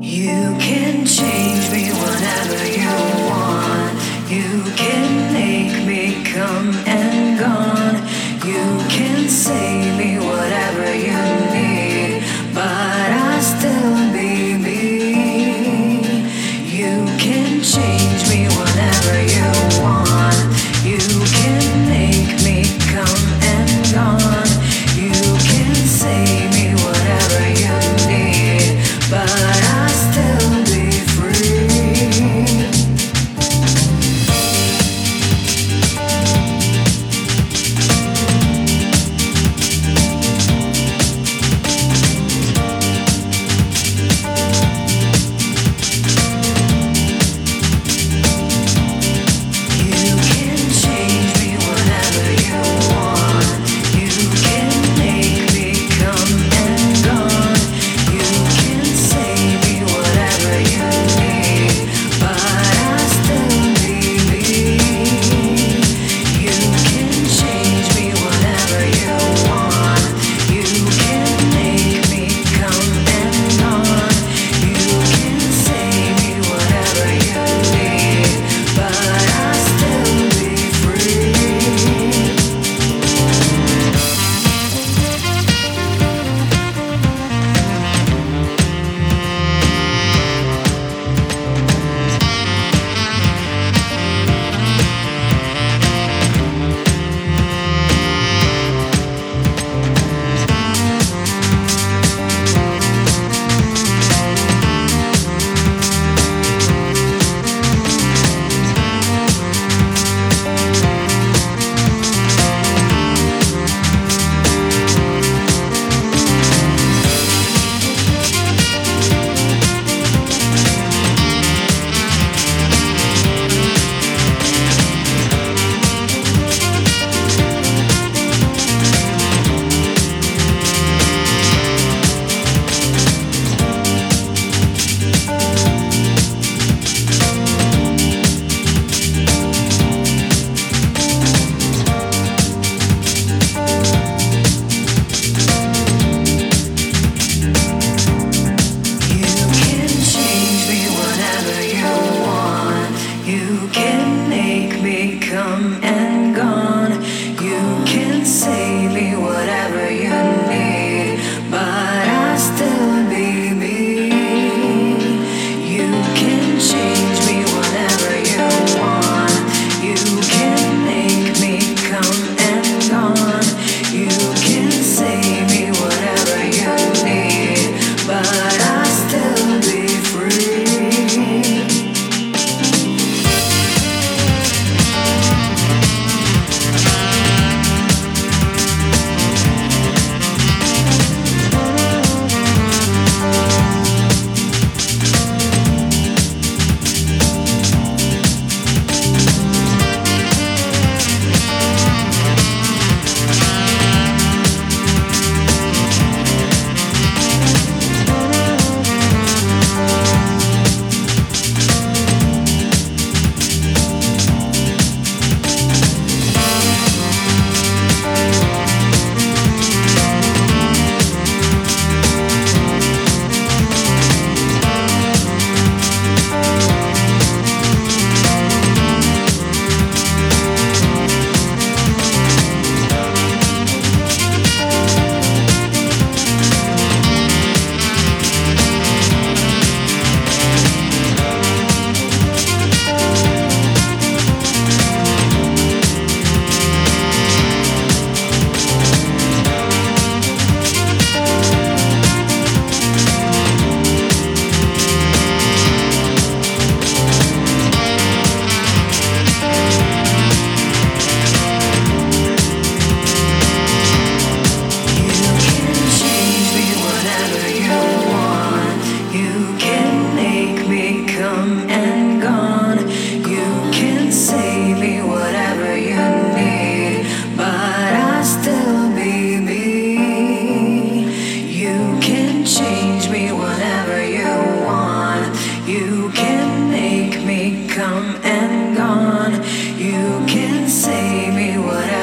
You can change me whenever you want. You can make me come and gone. You can say me whatever you need, but I still be me. You can change me whenever you want. You can make me come and gone. You can say me whatever you need, but I still be free. Come and gone. You can say me whatever you need, but I still be me. You can change me whenever you want. You can make me come and gone. You can say me whatever you need, but I still be free. Come and gone. You can say me whatever you need, but I still be me. You can change me whenever you want. You can make me come and gone. You can say me whatever